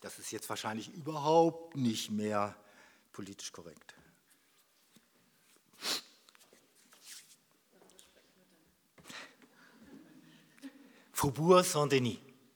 Das ist jetzt wahrscheinlich überhaupt nicht mehr politisch korrekt. Faubourg Saint-Denis.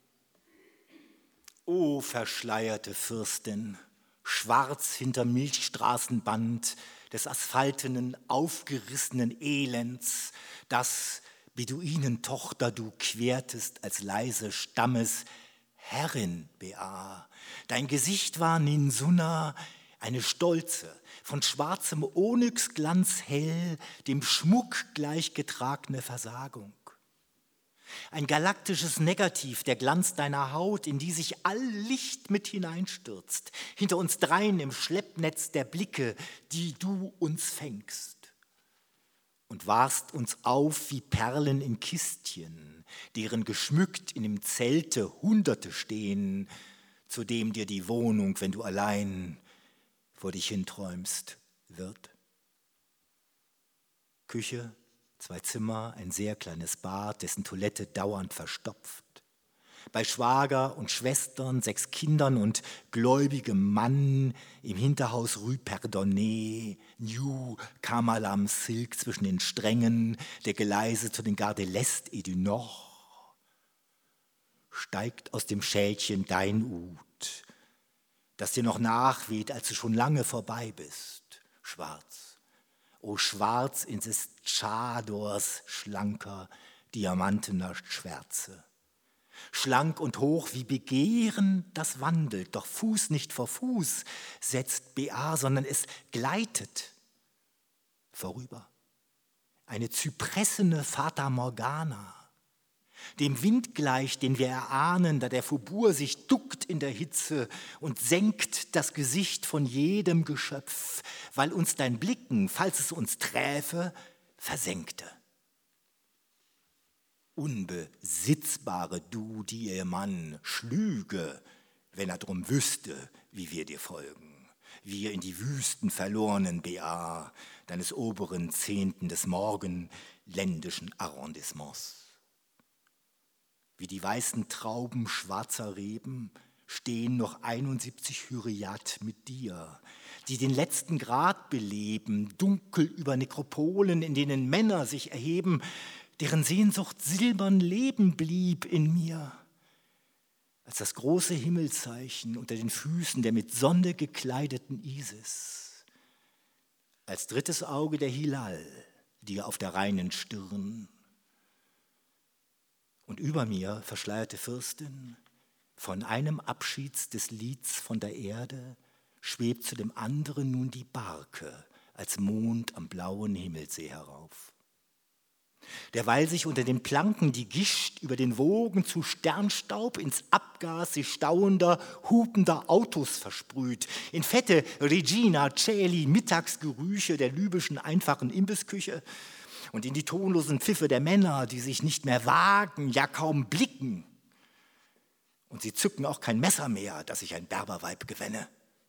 O verschleierte Fürstin, schwarz hinter Milchstraßenband des asphaltenen, aufgerissenen Elends, das Beduinentochter du quertest als leise Stammesherrin, Beaa. Dein Gesicht war Ninsunna, eine stolze, von schwarzem Onyxglanz hell, dem Schmuck gleichgetragene Versagung. Ein galaktisches Negativ, der Glanz deiner Haut, in die sich all Licht mit hineinstürzt, hinter uns dreien im Schleppnetz der Blicke, die du uns fängst. Und warst uns auf wie Perlen in Kistchen, deren geschmückt in dem Zelte Hunderte stehen, zu dem dir die Wohnung, wenn du allein vor dich hinträumst, wird. Küche, 2 Zimmer, ein sehr kleines Bad, dessen Toilette dauernd verstopft. Bei Schwager und Schwestern, 6 Kindern und gläubigem Mann im Hinterhaus Rue Perdonnet, New Kamalam Silk zwischen den Strängen der Geleise zu den Gare de l'Est et du Nord. Steigt aus dem Schälchen dein Ut, das dir noch nachweht, als du schon lange vorbei bist, schwarz. O schwarz in des Tschadors schlanker, diamantener Schwärze. Schlank und hoch wie Begehren, das wandelt, doch Fuß nicht vor Fuß setzt Beaa, sondern es gleitet vorüber. Eine zypressene Fata Morgana, dem Wind gleich, den wir erahnen, da der Faubourg sich duckt in der Hitze und senkt das Gesicht von jedem Geschöpf, weil uns dein Blicken, falls es uns träfe, versenkte. Unbesitzbare du, die ihr Mann schlüge, wenn er drum wüsste, wie wir dir folgen. Wir in die Wüsten verlorenen Beaa, deines oberen 10. des morgenländischen Arrondissements. Wie die weißen Trauben schwarzer Reben stehen noch 71 Hyriat mit dir, die den letzten Grad beleben, dunkel über Nekropolen, in denen Männer sich erheben, deren Sehnsucht silbern leben blieb in mir, als das große Himmelszeichen unter den Füßen der mit Sonne gekleideten Isis, als drittes Auge der Hilal, dir auf der reinen Stirn. Und über mir, verschleierte Fürstin, von einem Abschieds des Lieds von der Erde, schwebt zu dem anderen nun die Barke als Mond am blauen Himmelssee herauf. Derweil sich unter den Planken die Gischt über den Wogen zu Sternstaub ins Abgas sich stauender, hupender Autos versprüht, in fette Regina Coeli Mittagsgerüche der libyschen einfachen Imbissküche und in die tonlosen Pfiffe der Männer, die sich nicht mehr wagen, ja kaum blicken. Und sie zücken auch kein Messer mehr, dass ich ein Berberweib gewänne.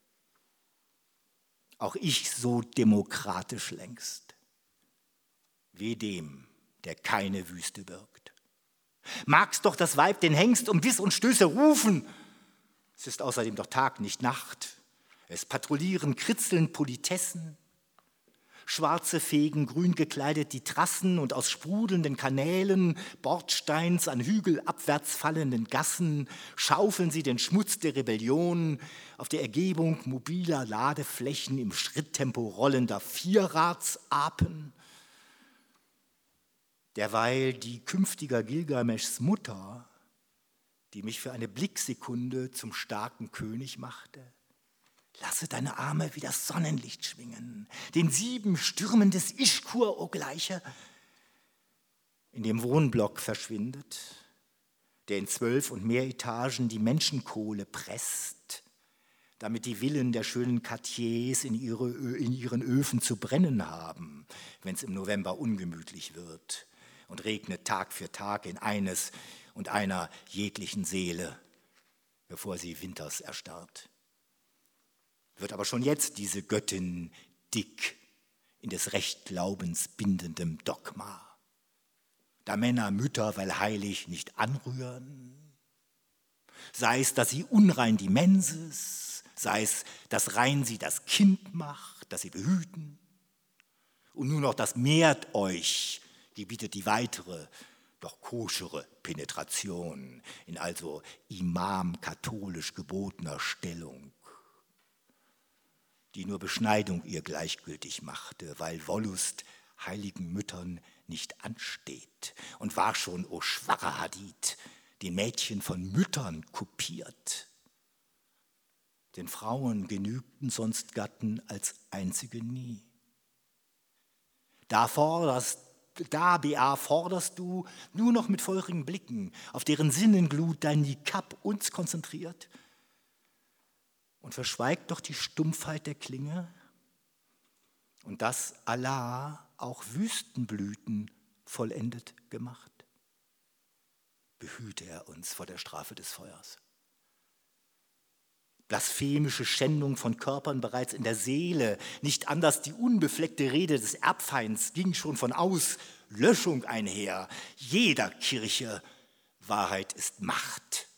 Auch ich so demokratisch längst. Weh dem, der keine Wüste birgt. Magst doch das Weib den Hengst um Biss und Stöße rufen. Es ist außerdem doch Tag, nicht Nacht. Es patrouillieren kritzelnd Politessen. Schwarze fegen grün gekleidet die Trassen und aus sprudelnden Kanälen, Bordsteins an Hügel abwärts fallenden Gassen schaufeln sie den Schmutz der Rebellion auf der Ergebung mobiler Ladeflächen im Schritttempo rollender Vierradsapen. Derweil die künftiger Gilgameschs Mutter, die mich für eine Blicksekunde zum starken König machte, lasse deine Arme wie das Sonnenlicht schwingen, den 7 Stürmen des Ischkur, o Gleiche, in dem Wohnblock verschwindet, der in 12 und mehr Etagen die Menschenkohle presst, damit die Villen der schönen Quartiers in ihren Öfen zu brennen haben, wenn es im November ungemütlich wird und regnet Tag für Tag in eines und einer jeglichen Seele, bevor sie winters erstarrt. Wird aber schon jetzt diese Göttin dick in des Rechtglaubens bindendem Dogma. Da Männer Mütter, weil heilig, nicht anrühren, sei es, dass sie unrein die Menses, sei es, dass rein sie das Kind macht, das sie behüten. Und nur noch das mehrt euch, gebietet die weitere, doch koschere Penetration in also imam-katholisch gebotener Stellung, die nur Beschneidung ihr gleichgültig machte, weil Wollust heiligen Müttern nicht ansteht und war schon, o schwache Hadid, den Mädchen von Müttern kopiert. Den Frauen genügten sonst Gatten als einzige nie. Da, B.A., forderst du nur noch mit feurigen Blicken, auf deren Sinnenglut dein Nikab uns konzentriert, und verschweigt doch die Stumpfheit der Klinge und dass Allah auch Wüstenblüten vollendet gemacht. Behüte er uns vor der Strafe des Feuers. Blasphemische Schändung von Körpern bereits in der Seele, nicht anders die unbefleckte Rede des Erbfeinds ging schon von Auslöschung einher. Jeder Kirche Wahrheit ist Macht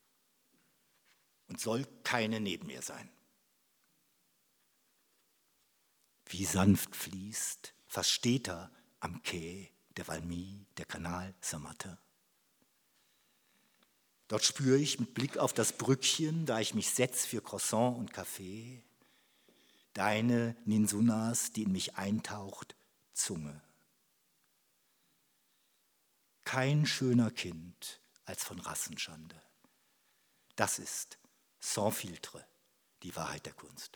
und soll keine neben ihr sein. Wie sanft fließt, fast steter am Quai der Valmy, der Kanal Saint-Martin. Dort spüre ich mit Blick auf das Brückchen, da ich mich setz für Croissant und Kaffee, deine Ninsunas, die in mich eintaucht, Zunge. Kein schöner Kind als von Rassenschande. Das ist sans filtre, die Wahrheit der Kunst.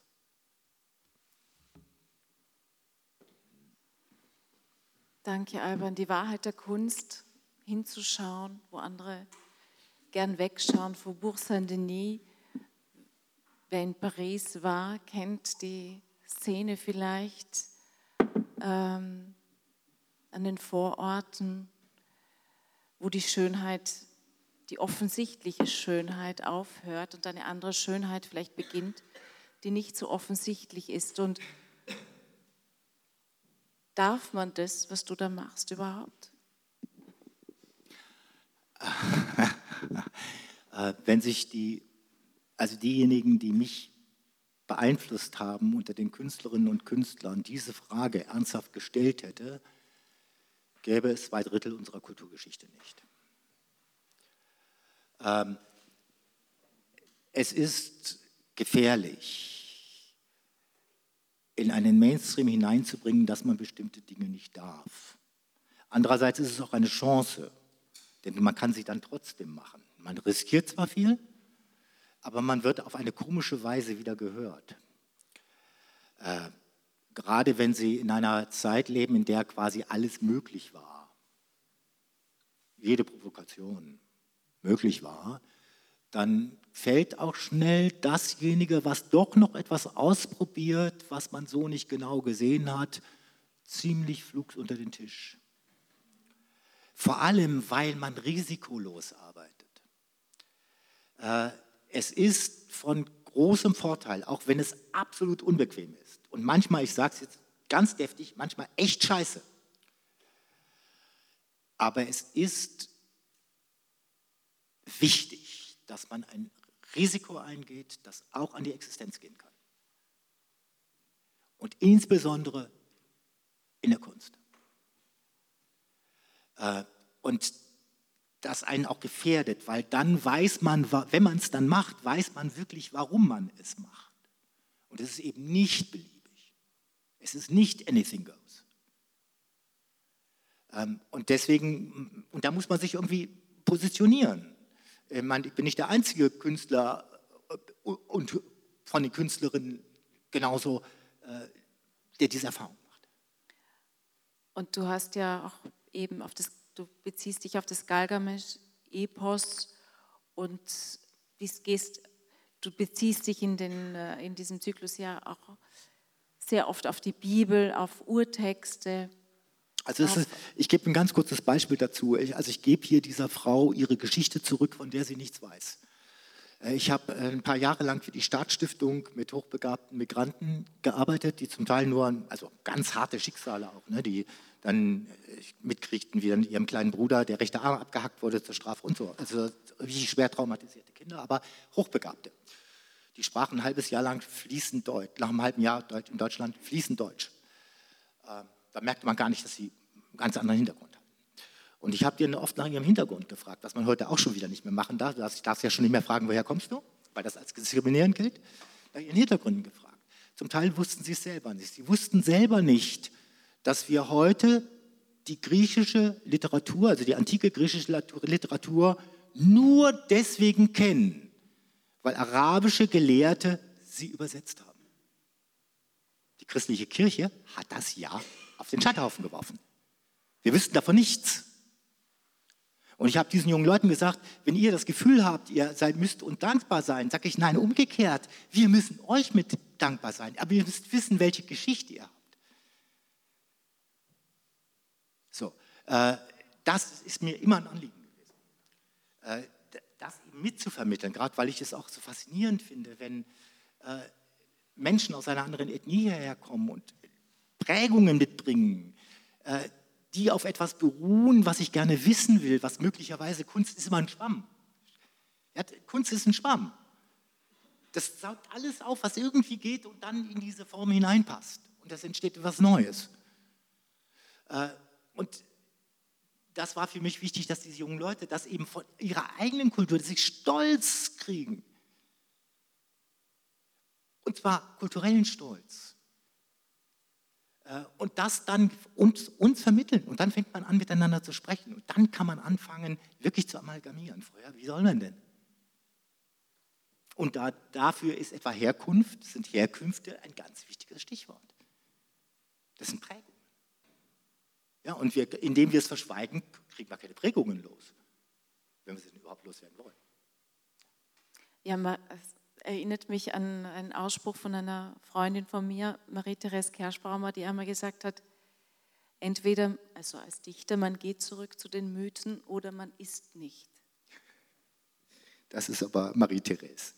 Danke, Alban. Die Wahrheit der Kunst, hinzuschauen, wo andere gern wegschauen. Faubourg Saint-Denis, wer in Paris war, kennt die Szene vielleicht an den Vororten, wo die Schönheit, die offensichtliche Schönheit aufhört und eine andere Schönheit vielleicht beginnt, die nicht so offensichtlich ist. Und darf man das, was du da machst, überhaupt? Wenn sich diejenigen, die mich beeinflusst haben unter den Künstlerinnen und Künstlern, diese Frage ernsthaft gestellt hätte, gäbe es 2/3 unserer Kulturgeschichte nicht. Es ist gefährlich, in einen Mainstream hineinzubringen, dass man bestimmte Dinge nicht darf. Andererseits ist es auch eine Chance, denn man kann sie dann trotzdem machen. Man riskiert zwar viel, aber man wird auf eine komische Weise wieder gehört. Gerade wenn Sie in einer Zeit leben, in der quasi alles möglich war, jede Provokation möglich war, dann fällt auch schnell dasjenige, was doch noch etwas ausprobiert, was man so nicht genau gesehen hat, ziemlich flugs unter den Tisch. Vor allem, weil man risikolos arbeitet. Es ist von großem Vorteil, auch wenn es absolut unbequem ist. Und manchmal, ich sage es jetzt ganz deftig, manchmal echt scheiße. Aber es ist wichtig, dass man ein Risiko eingeht, das auch an die Existenz gehen kann. Und insbesondere in der Kunst. Und das einen auch gefährdet, weil dann weiß man, wenn man es dann macht, weiß man wirklich, warum man es macht. Und es ist eben nicht beliebig. Es ist nicht anything goes. Und deswegen, und da muss man sich irgendwie positionieren. Ich bin nicht der einzige Künstler und von den Künstlerinnen genauso, der diese Erfahrung macht. Und du hast ja auch eben du beziehst dich auf das Galgamesch-Epos und du beziehst dich in diesem Zyklus ja auch sehr oft auf die Bibel, auf Urtexte. Also ich gebe ein ganz kurzes Beispiel dazu. Ich gebe hier dieser Frau ihre Geschichte zurück, von der sie nichts weiß. Ich habe ein paar Jahre lang für die Staatsstiftung mit hochbegabten Migranten gearbeitet, die zum Teil nur, also ganz harte Schicksale auch, ne, die dann mitkriegten, wie dann ihrem kleinen Bruder der rechte Arm abgehackt wurde zur Strafe und so. Also richtig schwer traumatisierte Kinder, aber hochbegabte. Die sprachen ein halbes Jahr lang fließend Deutsch, nach einem halben Jahr in Deutschland fließend Deutsch. Da merkte man gar nicht, dass sie einen ganz anderen Hintergrund hatten. Und ich habe die oft nach ihrem Hintergrund gefragt, was man heute auch schon wieder nicht mehr machen darf. Ich darf ja schon nicht mehr fragen, woher kommst du, weil das als diskriminierend gilt. Nach ihren Hintergründen gefragt. Zum Teil wussten sie es selber nicht. Sie wussten selber nicht, dass wir heute die griechische Literatur, also die antike griechische Literatur, nur deswegen kennen, weil arabische Gelehrte sie übersetzt haben. Die christliche Kirche hat das ja auf den Scheiterhaufen geworfen. Wir wüssten davon nichts. Und ich habe diesen jungen Leuten gesagt, wenn ihr das Gefühl habt, ihr müsst uns dankbar sein, sage ich, nein, umgekehrt, wir müssen euch mit dankbar sein, aber ihr müsst wissen, welche Geschichte ihr habt. So, das ist mir immer ein Anliegen gewesen, das eben mitzuvermitteln, gerade weil ich es auch so faszinierend finde, wenn Menschen aus einer anderen Ethnie hierher kommen und Prägungen mitbringen, die auf etwas beruhen, was ich gerne wissen will, was möglicherweise Kunst ist immer ein Schwamm. Ja, Kunst ist ein Schwamm. Das saugt alles auf, was irgendwie geht und dann in diese Form hineinpasst. Und das entsteht etwas Neues. Und das war für mich wichtig, dass diese jungen Leute das eben von ihrer eigenen Kultur, dass sie Stolz kriegen. Und zwar kulturellen Stolz. Und das dann uns vermitteln. Und dann fängt man an, miteinander zu sprechen. Und dann kann man anfangen, wirklich zu amalgamieren. Vorher, wie soll man denn? Und dafür ist etwa Herkunft, sind Herkünfte ein ganz wichtiges Stichwort. Das sind Prägungen. Ja, und indem wir es verschweigen, kriegen wir keine Prägungen los, wenn wir sie denn überhaupt loswerden wollen. Ja, es erinnert mich an einen Ausspruch von einer Freundin von mir, Marie-Therese Kerschbaumer, die einmal gesagt hat, entweder, also als Dichter, man geht zurück zu den Mythen oder man ist nicht. Das ist aber Marie-Therese,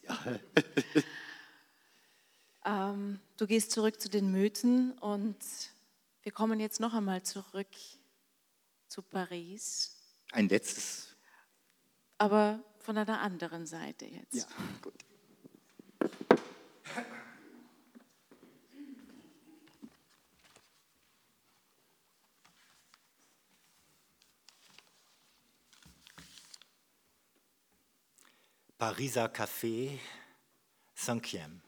ja. Du gehst zurück zu den Mythen und wir kommen jetzt noch einmal zurück zu Paris. Ein letztes. Aber von einer anderen Seite jetzt. Ja, gut. Pariser Café, 5e.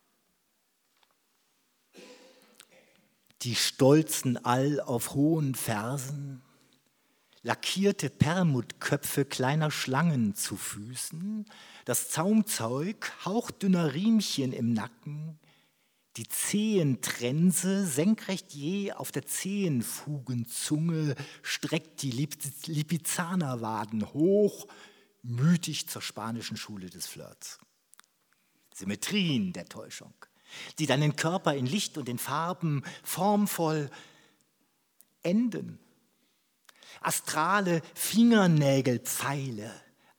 Die stolzen all auf hohen Fersen, lackierte Perlmuttköpfe kleiner Schlangen zu Füßen, das Zaumzeug, hauchdünner Riemchen im Nacken, die Zehentrense senkrecht je auf der Zehenfugenzunge streckt die Lipizzanerwaden hoch, mütig zur spanischen Schule des Flirts. Symmetrien der Täuschung, die deinen Körper in Licht und in Farben formvoll enden. Astrale Fingernägelpfeiler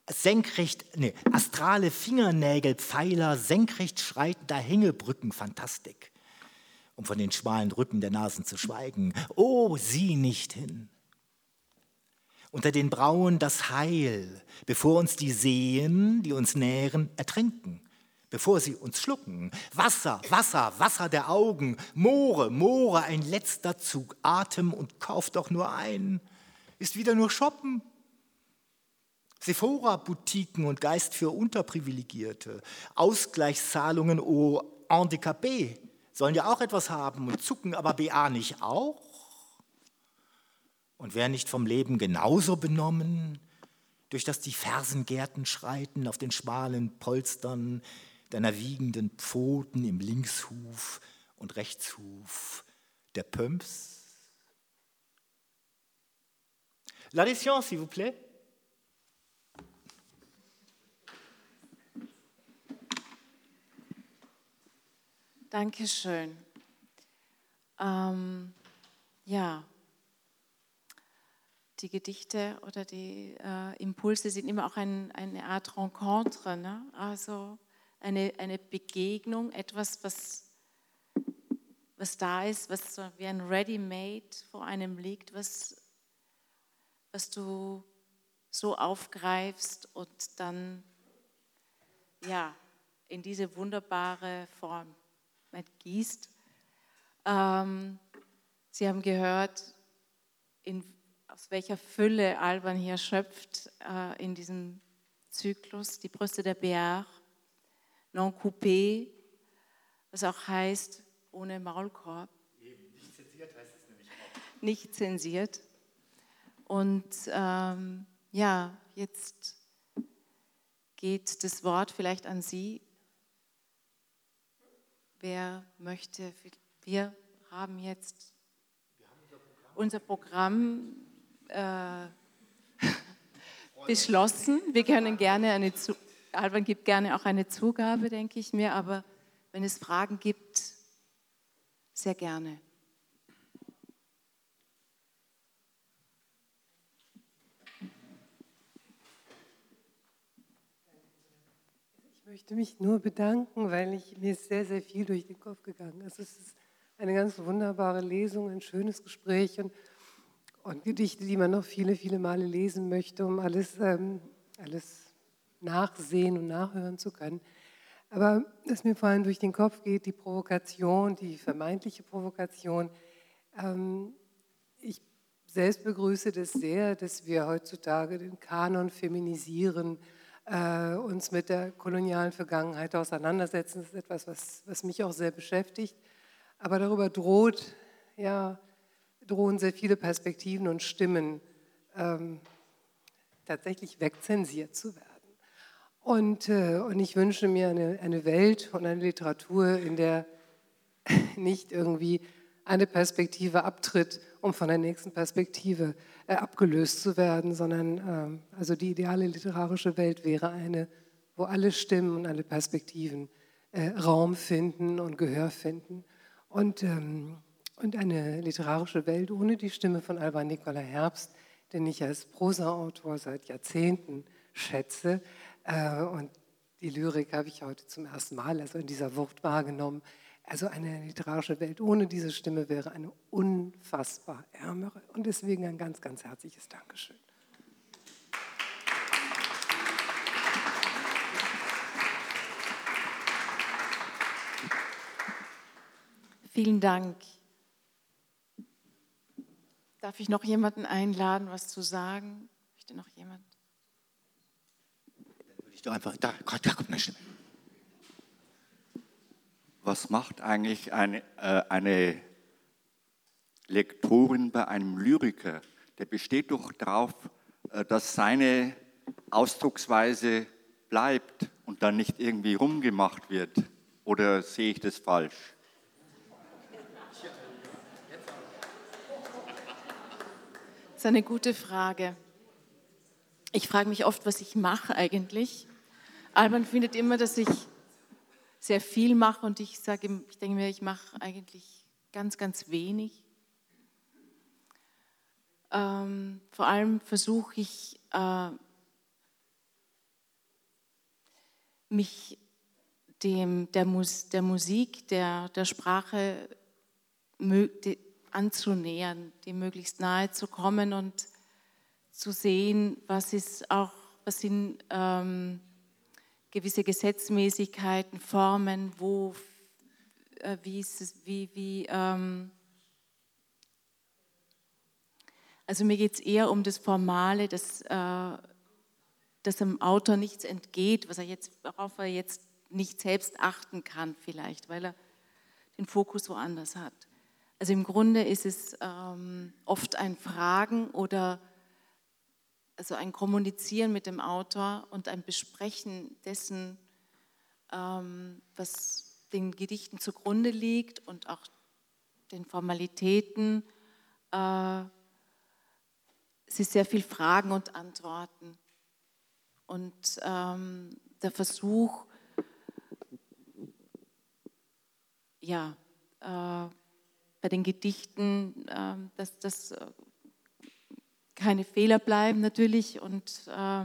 senkrecht schreitender Hängebrückenfantastik, um von den schmalen Rücken der Nasen zu schweigen. Oh, sieh nicht hin. Unter den Brauen das Heil, bevor uns die Seen, die uns nähren, ertränken, bevor sie uns schlucken. Wasser, Wasser, Wasser der Augen, Moore, Moore, ein letzter Zug, Atem und kauf doch nur ein. Ist wieder nur Shoppen. Sephora-Boutiquen und Geist für Unterprivilegierte, Ausgleichszahlungen au Handicapé sollen ja auch etwas haben und zucken, aber BA nicht auch? Und wer nicht vom Leben genauso benommen, durch das die Fersengärten schreiten auf den schmalen Polstern deiner wiegenden Pfoten im Linkshuf und Rechtshuf der Pumps? L'addition, s'il vous plaît. Dankeschön. Ja. die Gedichte oder die Impulse sind immer auch eine Art Rencontre, ne? Also eine Begegnung, etwas, was da ist, was so wie ein Ready-Made vor einem liegt, was du so aufgreifst und dann ja, in diese wunderbare Form gießt. Sie haben gehört, aus welcher Fülle Alban hier schöpft in diesem Zyklus, die Brüste der Béart, non coupé, was auch heißt, ohne Maulkorb. Eben, nicht zensiert heißt es nämlich auch. Nicht zensiert. Und ja, jetzt geht das Wort vielleicht an Sie. Wer möchte? Wir haben jetzt unser Programm beschlossen. Wir können gerne Alban gibt gerne auch eine Zugabe, denke ich mir, aber wenn es Fragen gibt, sehr gerne. Ich möchte mich nur bedanken, weil mir ist sehr, sehr viel durch den Kopf gegangen. Also es ist eine ganz wunderbare Lesung, ein schönes Gespräch und Gedichte, die man noch viele, viele Male lesen möchte, um alles nachsehen und nachhören zu können. Aber was mir vor allem durch den Kopf geht, die Provokation, die vermeintliche Provokation. Ich selbst begrüße das sehr, dass wir heutzutage den Kanon feminisieren, uns mit der kolonialen Vergangenheit auseinandersetzen. Das ist etwas, was mich auch sehr beschäftigt. Aber darüber drohen sehr viele Perspektiven und Stimmen tatsächlich wegzensiert zu werden. Und ich wünsche mir eine Welt und eine Literatur, in der nicht irgendwie eine Perspektive abtritt, um von der nächsten Perspektive abgelöst zu werden, sondern also die ideale literarische Welt wäre eine, wo alle Stimmen und alle Perspektiven Raum finden und Gehör finden. Und eine literarische Welt ohne die Stimme von Alban Nicola Herbst, den ich als Prosaautor seit Jahrzehnten schätze. Und die Lyrik habe ich heute zum ersten Mal, also in dieser Wucht wahrgenommen. Also eine literarische Welt ohne diese Stimme wäre eine unfassbar ärmere. Und deswegen ein ganz, ganz herzliches Dankeschön. Vielen Dank. Darf ich noch jemanden einladen, was zu sagen? Möchte noch jemand? Dann würde ich doch einfach, da kommt eine Stimme. Was macht eigentlich eine Lektorin bei einem Lyriker? Der besteht doch darauf, dass seine Ausdrucksweise bleibt und dann nicht irgendwie rumgemacht wird. Oder sehe ich das falsch? Das ist eine gute Frage. Ich frage mich oft, was ich mache eigentlich. Alban findet immer, dass ich sehr viel mache und ich denke mir, ich mache eigentlich ganz, ganz wenig. Vor allem versuche ich, mich der Musik, der Sprache anzunähern, dem möglichst nahe zu kommen und zu sehen, was sind gewisse Gesetzmäßigkeiten, Formen, also mir geht es eher um das Formale, dass dem Autor nichts entgeht, worauf er jetzt nicht selbst achten kann vielleicht, weil er den Fokus woanders hat. Also im Grunde ist es oft ein Fragen oder also ein Kommunizieren mit dem Autor und ein Besprechen dessen, was den Gedichten zugrunde liegt und auch den Formalitäten. Es ist sehr viel Fragen und Antworten. Und der Versuch, bei den Gedichten, keine Fehler bleiben natürlich. Und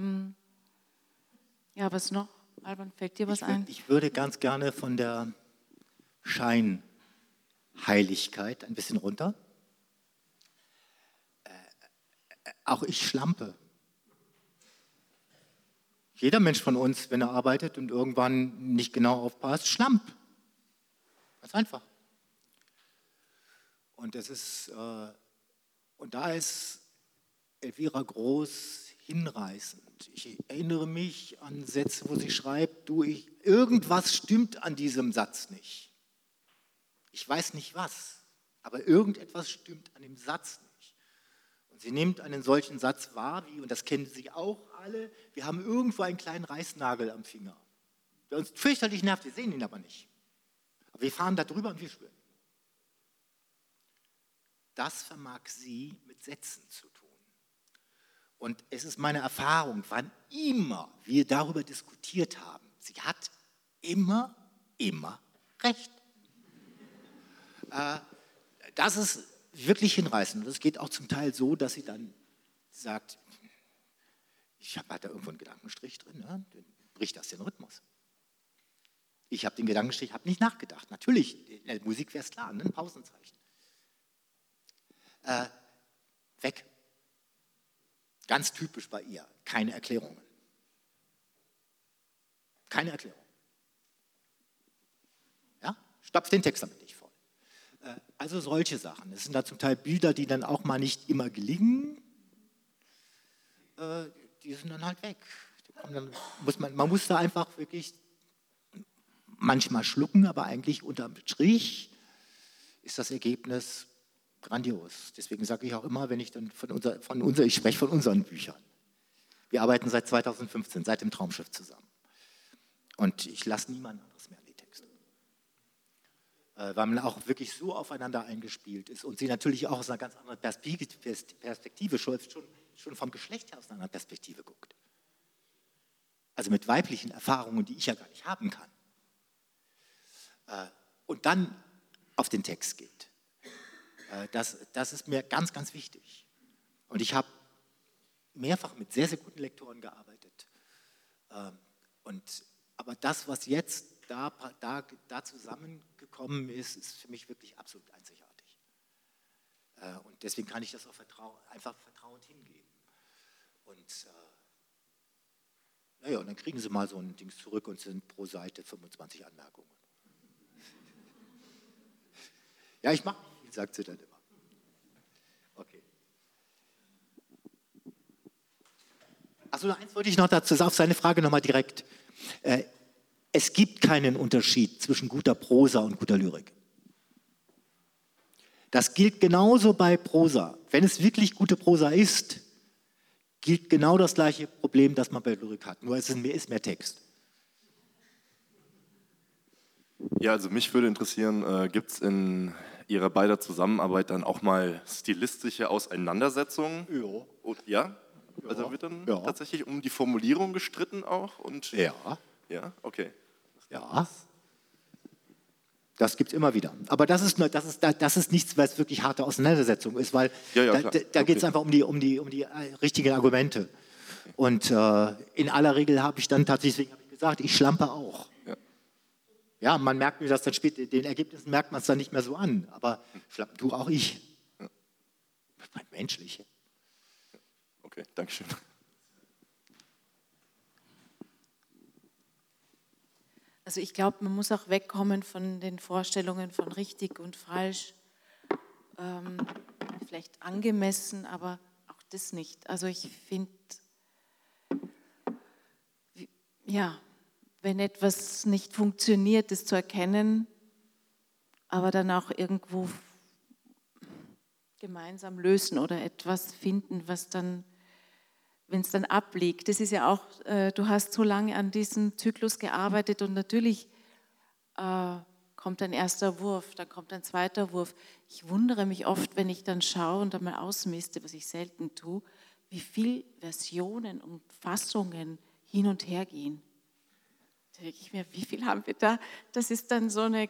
ja, was noch? Alban, fällt dir was ein? Ich würde ganz gerne von der Scheinheiligkeit ein bisschen runter. Auch ich schlampe. Jeder Mensch von uns, wenn er arbeitet und irgendwann nicht genau aufpasst, schlampt. Ganz einfach. Und da ist Elvira Groß hinreißend. Ich erinnere mich an Sätze, wo sie schreibt, irgendwas stimmt an diesem Satz nicht. Ich weiß nicht was, aber irgendetwas stimmt an dem Satz nicht. Und sie nimmt einen solchen Satz wahr, und das kennen Sie auch alle, wir haben irgendwo einen kleinen Reißnagel am Finger, der uns fürchterlich nervt, wir sehen ihn aber nicht. Aber wir fahren da drüber und wir spüren. Das vermag sie mit Sätzen zu tun. Und es ist meine Erfahrung, wann immer wir darüber diskutiert haben, sie hat immer recht. Das ist wirklich hinreißend. Und es geht auch zum Teil so, dass sie dann sagt, ich habe da irgendwo einen Gedankenstrich drin, ne? Dann bricht das den Rhythmus. Ich habe den Gedankenstrich, habe nicht nachgedacht. Natürlich, in der Musik wäre es klar, ne? Ein Pausenzeichen. Weg. Ganz typisch bei ihr, keine Erklärungen. Keine Erklärung. Ja? Stopf den Text damit nicht voll. Also solche Sachen. Es sind da zum Teil Bilder, die dann auch mal nicht immer gelingen. Die sind dann halt weg. Man muss da einfach wirklich manchmal schlucken, aber eigentlich unterm Strich ist das Ergebnis grandios. Deswegen sage ich auch immer, wenn ich dann ich spreche von unseren Büchern. Wir arbeiten seit 2015, seit dem Traumschiff zusammen. Und ich lasse niemand anderes mehr an die Texte. Weil man auch wirklich so aufeinander eingespielt ist und sie natürlich auch aus einer ganz anderen Perspektive, schon vom Geschlecht her aus einer anderen Perspektive guckt. Also mit weiblichen Erfahrungen, die ich ja gar nicht haben kann. Und dann auf den Text geht. Das ist mir ganz, ganz wichtig. Und ich habe mehrfach mit sehr, sehr guten Lektoren gearbeitet. Aber das, was jetzt da zusammengekommen ist, ist für mich wirklich absolut einzigartig. Und deswegen kann ich das auch einfach vertrauend hingeben. Und und dann kriegen Sie mal so ein Ding zurück und sind pro Seite 25 Anmerkungen. Ja, ich mache nicht viel, sagt sie dann immer. Okay. Achso, eins wollte ich noch dazu sagen, auf seine Frage nochmal direkt. Es gibt keinen Unterschied zwischen guter Prosa und guter Lyrik. Das gilt genauso bei Prosa. Wenn es wirklich gute Prosa ist, gilt genau das gleiche Problem, das man bei Lyrik hat. Nur es ist mehr Text. Ja, also mich würde interessieren, gibt es in Ihrer beider Zusammenarbeit dann auch mal stilistische Auseinandersetzungen? Ja. Ja? Also wird dann tatsächlich um die Formulierung gestritten auch? Und Ja. Ja, okay. Ja. Das gibt es immer wieder. Aber das ist nichts, was wirklich harte Auseinandersetzung ist, weil da geht es einfach um die richtigen Argumente. Und in aller Regel habe ich dann tatsächlich, habe ich gesagt, ich schlampe auch. Ja, man merkt mir das dann später, den Ergebnissen merkt man es dann nicht mehr so an, aber schlampen tue auch ich. Menschlich. Okay, danke schön. Also ich glaube, man muss auch wegkommen von den Vorstellungen von richtig und falsch, vielleicht angemessen, aber auch das nicht. Also ich finde, wenn etwas nicht funktioniert, das zu erkennen, aber dann auch irgendwo gemeinsam lösen oder etwas finden, was dann, wenn es dann abliegt. Das ist ja auch, du hast so lange an diesem Zyklus gearbeitet und natürlich kommt ein erster Wurf, dann kommt ein zweiter Wurf. Ich wundere mich oft, wenn ich dann schaue und einmal ausmiste, was ich selten tue, wie viele Versionen und Fassungen hin und her gehen. Da denke ich mir, wie viel haben wir da? Das ist dann sind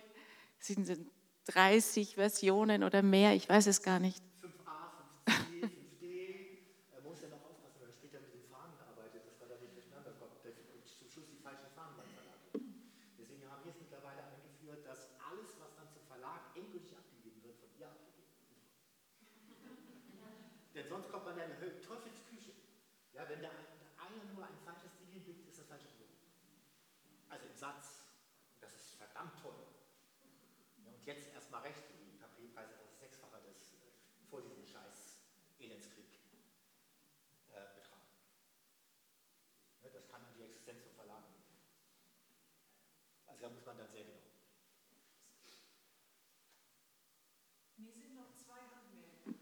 30 Versionen oder mehr, ich weiß es gar nicht. 5a, 5c, 5d, sonst kommt man in eine Teufelsküche. Ja, wenn der einer nur ein falsches Ding hinbringt, ist das falsche Produkt. Also im Satz, das ist verdammt toll. Ja, und jetzt erstmal recht, die Papierpreise, das ist Sechsfache des vor diesem Scheiß Elendskrieg betragen. Ja, das kann an die Existenz von Verlagen gehen. Also da muss man dann sehr genau. Mir sind noch zwei Handmeldungen.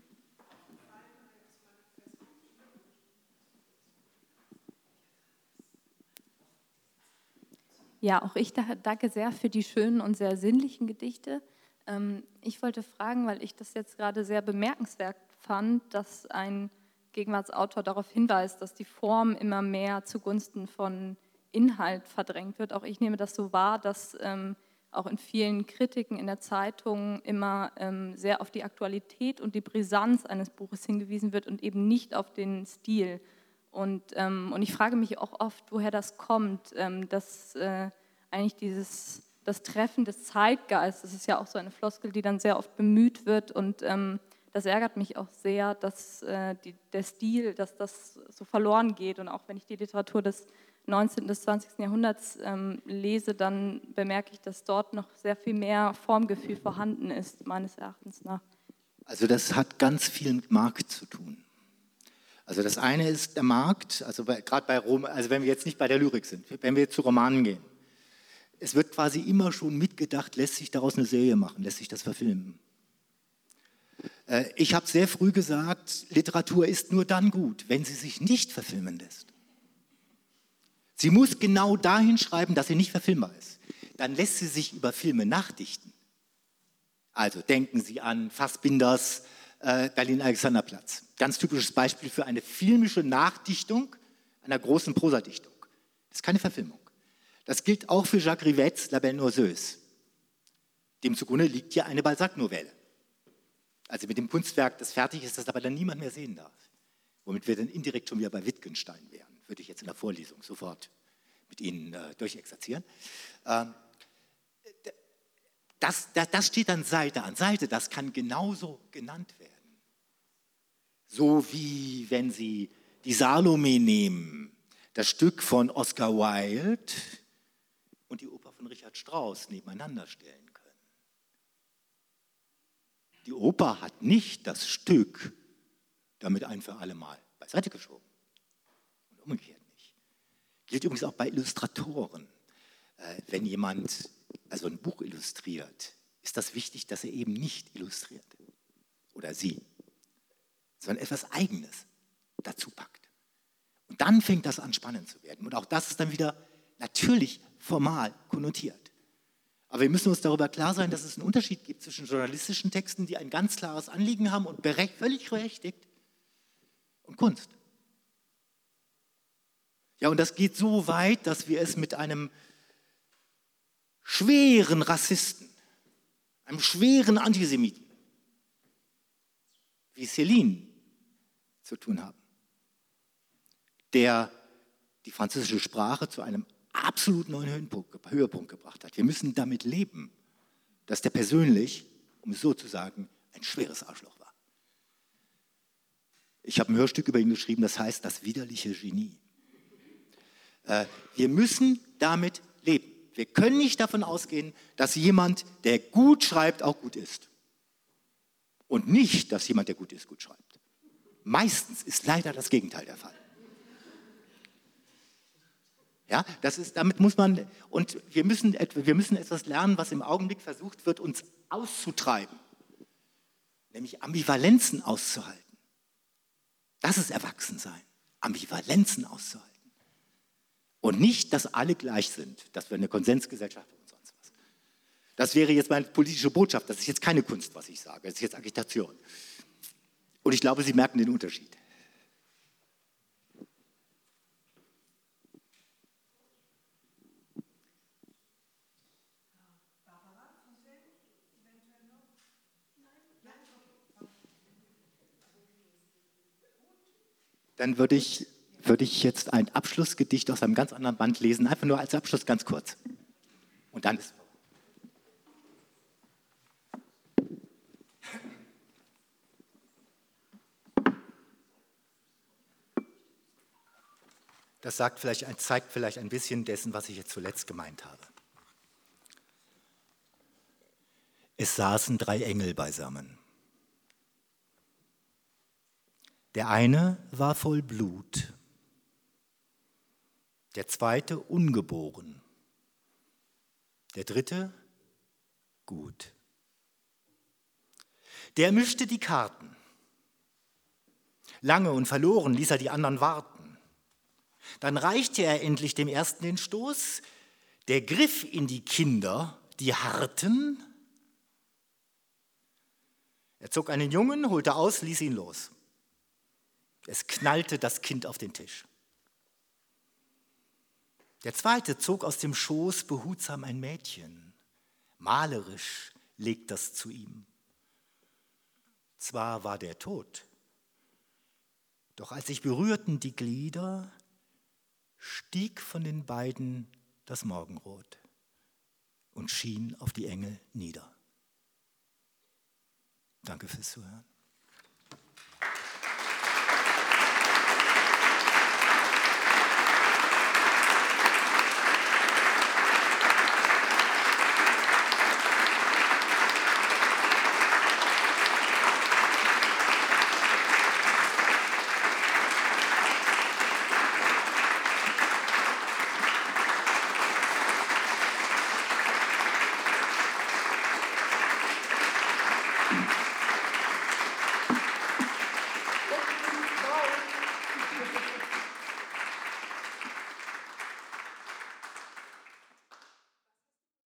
Ja, auch ich danke sehr für die schönen und sehr sinnlichen Gedichte. Ich wollte fragen, weil ich das jetzt gerade sehr bemerkenswert fand, dass ein Gegenwartsautor darauf hinweist, dass die Form immer mehr zugunsten von Inhalt verdrängt wird. Auch ich nehme das so wahr, dass auch in vielen Kritiken in der Zeitung immer sehr auf die Aktualität und die Brisanz eines Buches hingewiesen wird und eben nicht auf den Stil. Und ich frage mich auch oft, woher das kommt, dass eigentlich das Treffen des Zeitgeistes, das ist ja auch so eine Floskel, die dann sehr oft bemüht wird, und das ärgert mich auch sehr, dass der Stil, dass das so verloren geht. Und auch wenn ich die Literatur des 19. bis 20. Jahrhunderts lese, dann bemerke ich, dass dort noch sehr viel mehr Formgefühl vorhanden ist, meines Erachtens nach. Also das hat ganz viel mit Markt zu tun. Also das eine ist der Markt, also gerade bei also wenn wir jetzt nicht bei der Lyrik sind, wenn wir jetzt zu Romanen gehen, es wird quasi immer schon mitgedacht, lässt sich daraus eine Serie machen, lässt sich das verfilmen. Ich habe sehr früh gesagt, Literatur ist nur dann gut, wenn sie sich nicht verfilmen lässt. Sie muss genau dahin schreiben, dass sie nicht verfilmbar ist. Dann lässt sie sich über Filme nachdichten. Also denken Sie an Fassbinders Berlin-Alexanderplatz. Ganz typisches Beispiel für eine filmische Nachdichtung einer großen Prosadichtung. Das ist keine Verfilmung. Das gilt auch für Jacques Rivets La Belle Noiseuse. Dem zugrunde liegt ja eine Balzac-Novelle. Also mit dem Kunstwerk, das fertig ist, das aber dann niemand mehr sehen darf. Womit wir dann indirekt schon wieder bei Wittgenstein wären. Würde ich jetzt in der Vorlesung sofort mit Ihnen durchexerzieren. Das steht dann Seite an Seite, das kann genauso genannt werden. So wie wenn Sie die Salome nehmen, das Stück von Oscar Wilde und die Oper von Richard Strauss nebeneinander stellen können. Die Oper hat nicht das Stück damit ein für alle Mal beiseite geschoben. Und umgekehrt nicht. Gilt übrigens auch bei Illustratoren. Wenn jemand also ein Buch illustriert, ist das wichtig, dass er eben nicht illustriert. Oder sie. Sondern etwas Eigenes dazu packt. Und dann fängt das an, spannend zu werden. Und auch das ist dann wieder natürlich formal konnotiert. Aber wir müssen uns darüber klar sein, dass es einen Unterschied gibt zwischen journalistischen Texten, die ein ganz klares Anliegen haben und völlig berechtigt, und Kunst. Ja, und das geht so weit, dass wir es mit einem schweren Rassisten, einem schweren Antisemiten, wie Céline, zu tun haben, der die französische Sprache zu einem absolut neuen Höhepunkt gebracht hat. Wir müssen damit leben, dass der persönlich, um es so zu sagen, ein schweres Arschloch war. Ich habe ein Hörstück über ihn geschrieben, das heißt Das widerliche Genie. Wir müssen damit leben. Wir können nicht davon ausgehen, dass jemand, der gut schreibt, auch gut ist. Und nicht, dass jemand, der gut ist, gut schreibt. Meistens ist leider das Gegenteil der Fall. Ja, damit muss man, und wir müssen etwas lernen, was im Augenblick versucht wird, uns auszutreiben. Nämlich Ambivalenzen auszuhalten. Das ist Erwachsensein. Ambivalenzen auszuhalten. Und nicht, dass alle gleich sind, dass wir eine Konsensgesellschaft haben und sonst was. Das wäre jetzt meine politische Botschaft. Das ist jetzt keine Kunst, was ich sage. Das ist jetzt Agitation. Und ich glaube, Sie merken den Unterschied. Dann würde ich jetzt ein Abschlussgedicht aus einem ganz anderen Band lesen, einfach nur als Abschluss ganz kurz. Und dann ist Das zeigt vielleicht ein bisschen dessen, was ich jetzt zuletzt gemeint habe. Es saßen 3 Engel beisammen. Der eine war voll Blut, der zweite ungeboren, der dritte gut. Der mischte die Karten. Lange und verloren ließ er die anderen warten. Dann reichte er endlich dem ersten den Stoß, der griff in die Kinder, die harrten. Er zog einen Jungen, holte aus, ließ ihn los. Es knallte das Kind auf den Tisch. Der zweite zog aus dem Schoß behutsam ein Mädchen. Malerisch legt das zu ihm. Zwar war der tot, doch als sich berührten die Glieder, stieg von den beiden das Morgenrot und schien auf die Engel nieder. Danke fürs Zuhören.